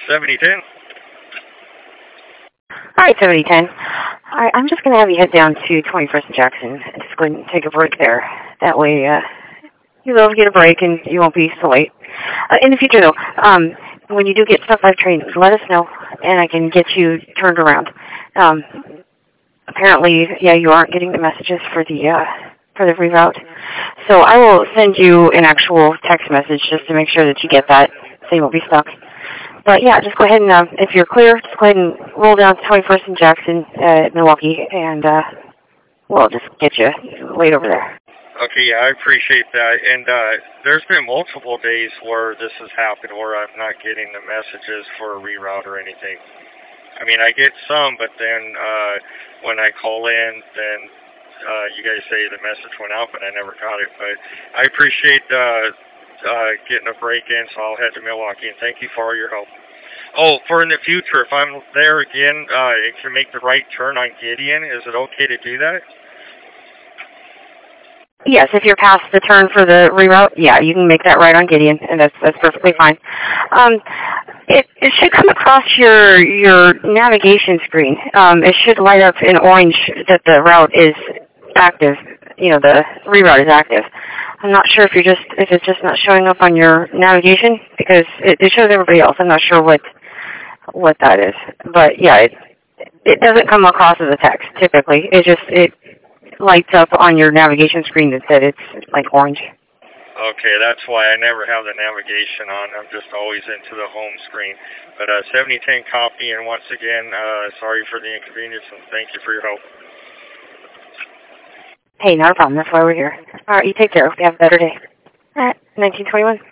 7010. All right, 7010. All right, I'm just going to have you head down to 21st and Jackson. Just go ahead and take a break there. That way, you'll be able to get a break and you won't be so late. In the future, though, when you do get stuff live trained, let us know, and I can get you turned around. Apparently, yeah, you aren't getting the messages for the reroute. So I will send you an actual text message just to make sure that you get that, so you won't be stuck. But yeah, just go ahead and, if you're clear, just go ahead and roll down to 21st and Jackson at Milwaukee, and we'll just get you laid over there. Okay, yeah, I appreciate that. And there's been multiple days where this has happened where I'm not getting the messages for a reroute or anything. I mean, I get some, but then when I call in, then you guys say the message went out, but I never got it. But I appreciate getting a break in, so I'll head to Milwaukee, and thank you for all your help. Oh, for in the future, if I'm there again, it can make the right turn on Gideon. Is it okay to do that? Yes, if you're past the turn for the reroute, yeah, you can make that right on Gideon, and that's perfectly fine. It should come across your navigation screen. It should light up in orange that the route is active. You know, the reroute is active. I'm not sure if it's just not showing up on your navigation, because it shows everybody else. I'm not sure what that is, but yeah, it doesn't come across as a text typically. It lights up on your navigation screen that said it's like orange. Okay, that's why I never have the navigation on. I'm just always into the home screen. But 7010 copy, and once again, sorry for the inconvenience, and thank you for your help. Hey, not a problem. That's why we're here. All right, you take care. Hope you have a better day. All right, 1921.